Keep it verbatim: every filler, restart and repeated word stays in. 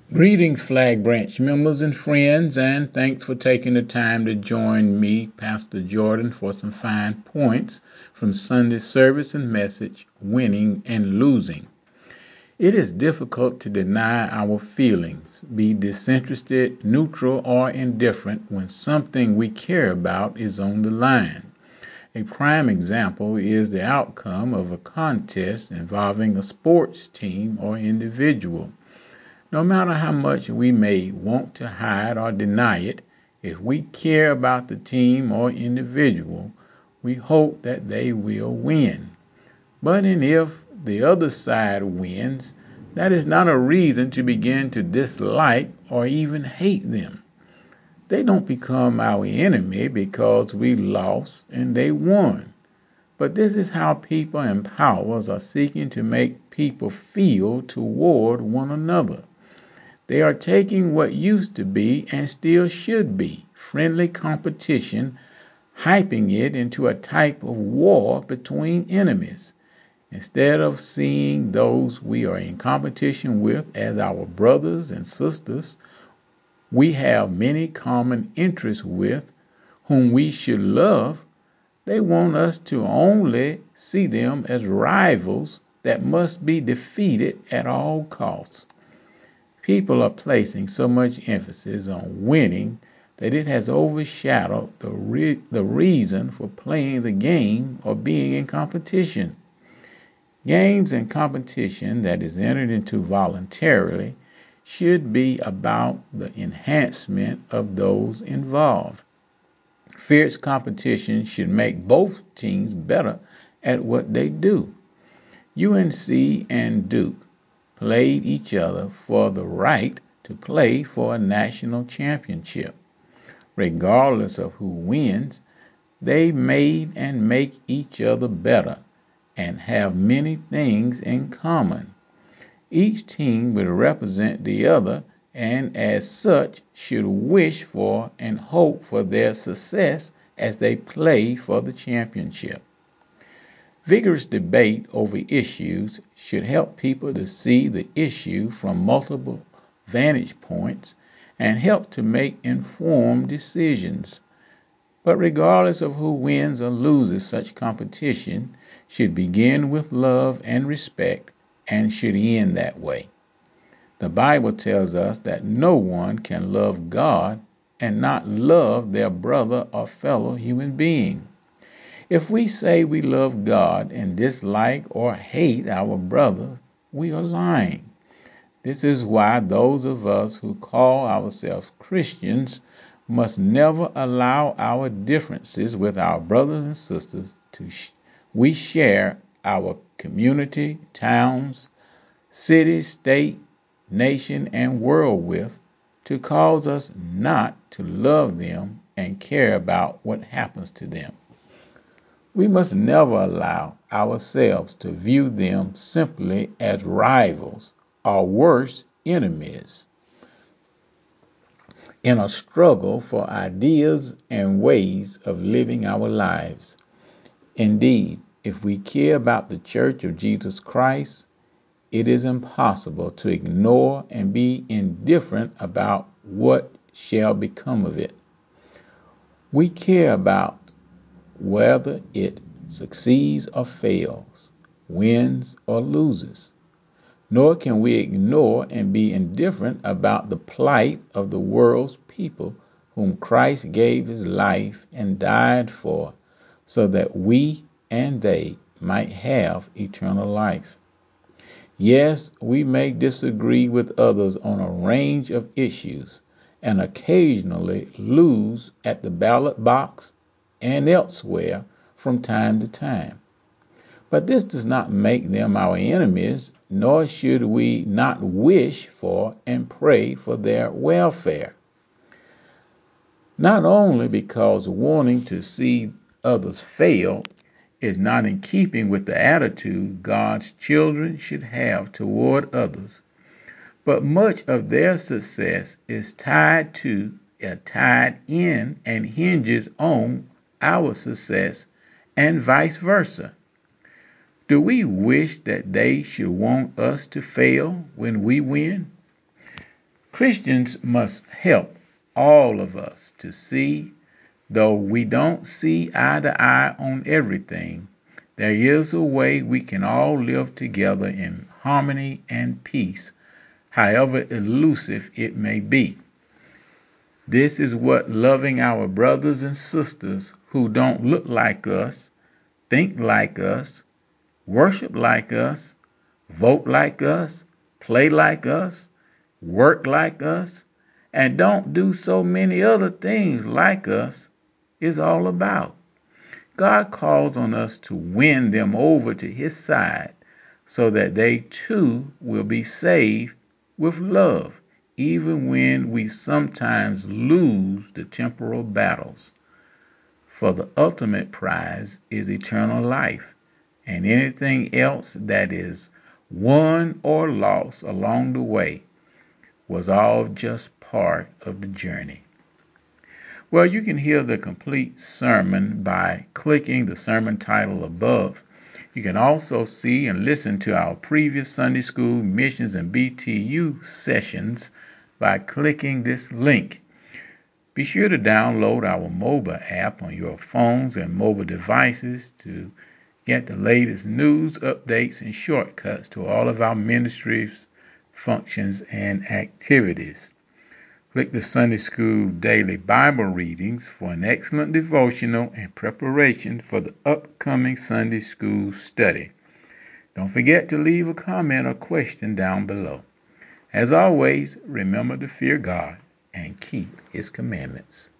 Greetings, Flag Branch members and friends, and thanks for taking the time to join me, Pastor Jordan, for some fine points from Sunday service and message, Winning and Losing. It is difficult to deny our feelings, be disinterested, neutral, or indifferent when something we care about is on the line. A prime example is the outcome of a contest involving a sports team or individual. No matter how much we may want to hide or deny it, if we care about the team or individual, we hope that they will win. But and if the other side wins, that is not a reason to begin to dislike or even hate them. They don't become our enemy because we lost and they won. But this is how people and powers are seeking to make people feel toward one another. They are taking what used to be and still should be friendly competition, hyping it into a type of war between enemies. Instead of seeing those we are in competition with as our brothers and sisters, we have many common interests with, whom we should love. They want us to only see them as rivals that must be defeated at all costs. People are placing so much emphasis on winning that it has overshadowed the, re- the reason for playing the game or being in competition. Games and competition that is entered into voluntarily should be about the enhancement of those involved. Fierce competition should make both teams better at what they do. U N C and Duke played each other for the right to play for a national championship. Regardless of who wins, they made and make each other better and have many things in common. Each team will represent the other and as such should wish for and hope for their success as they play for the championship. Vigorous debate over issues should help people to see the issue from multiple vantage points and help to make informed decisions. But regardless of who wins or loses, such competition should begin with love and respect and should end that way. The Bible tells us that no one can love God and not love their brother or fellow human being. If we say we love God and dislike or hate our brother, we are lying. This is why those of us who call ourselves Christians must never allow our differences with our brothers and sisters to sh- we share our community, towns, city, state, nation, and world with to cause us not to love them and care about what happens to them. We must never allow ourselves to view them simply as rivals or worse, enemies in a struggle for ideas and ways of living our lives. Indeed, if we care about the Church of Jesus Christ, it is impossible to ignore and be indifferent about what shall become of it. We care about whether it succeeds or fails, wins or loses. Nor can we ignore and be indifferent about the plight of the world's people whom Christ gave his life and died for, so that we and they might have eternal life. Yes, we may disagree with others on a range of issues and occasionally lose at the ballot box and elsewhere from time to time. But this does not make them our enemies, nor should we not wish for and pray for their welfare. Not only because wanting to see others fail is not in keeping with the attitude God's children should have toward others, but much of their success is tied to, uh, tied in, and hinges on our success, and vice versa. Do we wish that they should want us to fail when we win? Christians must help all of us to see, though we don't see eye to eye on everything, there is a way we can all live together in harmony and peace, however elusive it may be. This is what loving our brothers and sisters who don't look like us, think like us, worship like us, vote like us, play like us, work like us, and don't do so many other things like us is all about. God calls on us to win them over to his side so that they too will be saved with love, even when we sometimes lose the temporal battles. For the ultimate prize is eternal life, and anything else that is won or lost along the way was all just part of the journey. Well, you can hear the complete sermon by clicking the sermon title above. You can also see and listen to our previous Sunday School, Missions, and B T U sessions by clicking this link. Be sure to download our mobile app on your phones and mobile devices to get the latest news, updates, and shortcuts to all of our ministries, functions, and activities. Click the Sunday School Daily Bible Readings for an excellent devotional and preparation for the upcoming Sunday School study. Don't forget to leave a comment or question down below. As always, remember to fear God and keep his commandments.